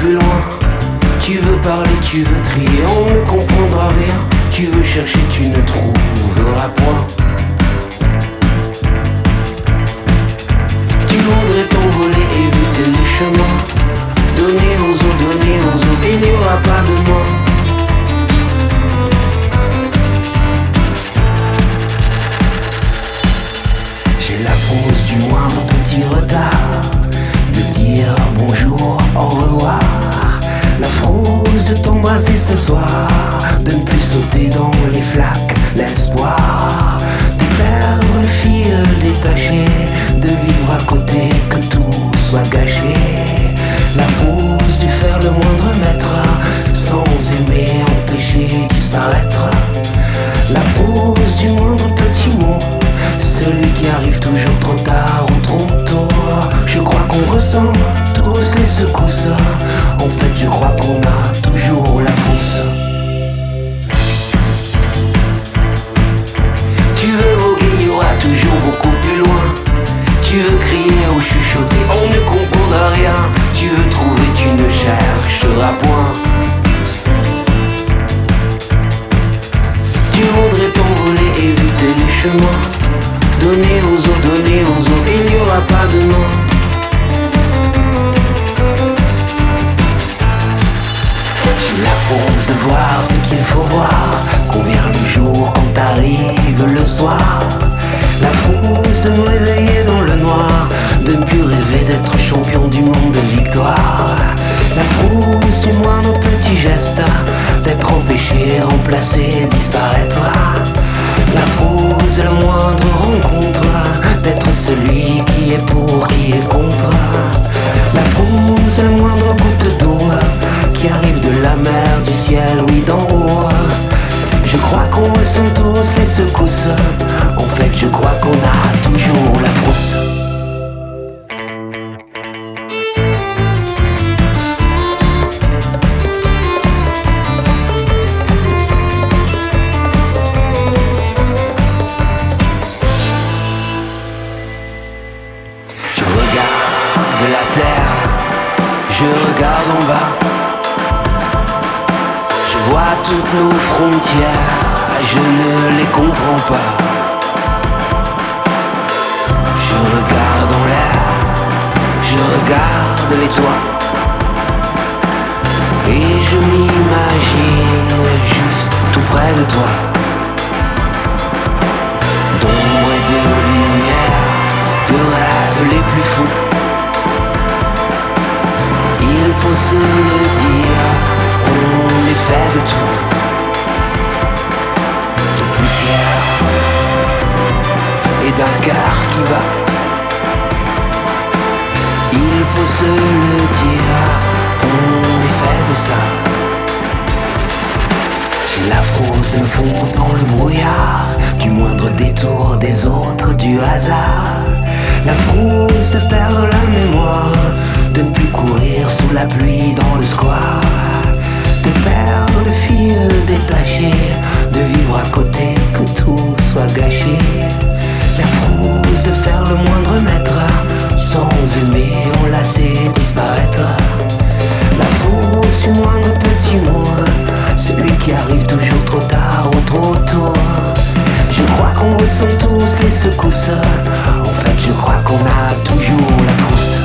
plus loin. Tu veux parler, tu veux crier, on ne comprendra rien. Tu veux chercher, tu ne trouveras point. Tu voudrais t'envoler, éviter les chemins. Donner aux autres, il n'y aura pas de moi. J'ai la fausse du moindre petit retard, de dire bonjour, au revoir. La frousse de t'embrasser ce soir, de ne plus sauter dans les flaques, l'espoir de perdre le fil détaché, de vivre à côté, que tout soit gâché. La frousse du faire le moindre mètre, sans aimer, empêcher disparaître. La frousse du moindre petit mot, celui qui arrive toujours trop tard ou trop tôt. Je crois qu'on ressent tous les secousses. En fait, je crois qu'on a toujours la frousse. Tu veux voguer, il y aura toujours beaucoup plus loin. Tu veux crier ou chuchoter, on ne comprendra rien. Tu veux trouver, tu ne chercheras point. Tu voudrais t'envoler, éviter les chemins. Donner aux autres, il n'y aura pas de nom. J'ai la force de voir ce qu'il faut voir, qu'on vient le jour quand arrive le soir. La frousse de me réveiller dans le noir, de ne plus rêver d'être champion du monde de victoire. La frousse du moindre petit geste, d'être empêché, remplacé, disparaître. La frousse de la moindre rencontre, d'être celui qui est pour, qui est contre. La frousse de la moindre goutte d'eau, qui arrive de la mer, du ciel, oui d'en haut. Je crois qu'on ressent tous les secousses. En fait, je crois qu'on a toujours la frousse. Je regarde la terre, je regarde en bas. Je vois toutes nos frontières, je ne les comprends pas. Je regarde en l'air, je regarde les toits, et je m'imagine juste tout près de toi. D'ombre et de lumière, de rêves les plus fous. Il faut se le dire, on est fait de tout, de poussière et d'un cœur qui bat. Il faut se le dire, on est fait de ça. J'ai la frousse de me fondre dans le brouillard, du moindre détour des autres, du hasard. La frousse de perdre la mémoire, de ne plus courir sous la pluie dans le square, de perdre le fil détaché, de vivre à côté, que tout soit gâché. La frousse de faire le moindre mètre, sans aimer, enlacer, disparaître. La frousse du moindre petit mot, celui qui arrive toujours trop tard ou trop tôt. Je crois qu'on ressent tous les secousses. En fait, je crois qu'on a toujours la frousse.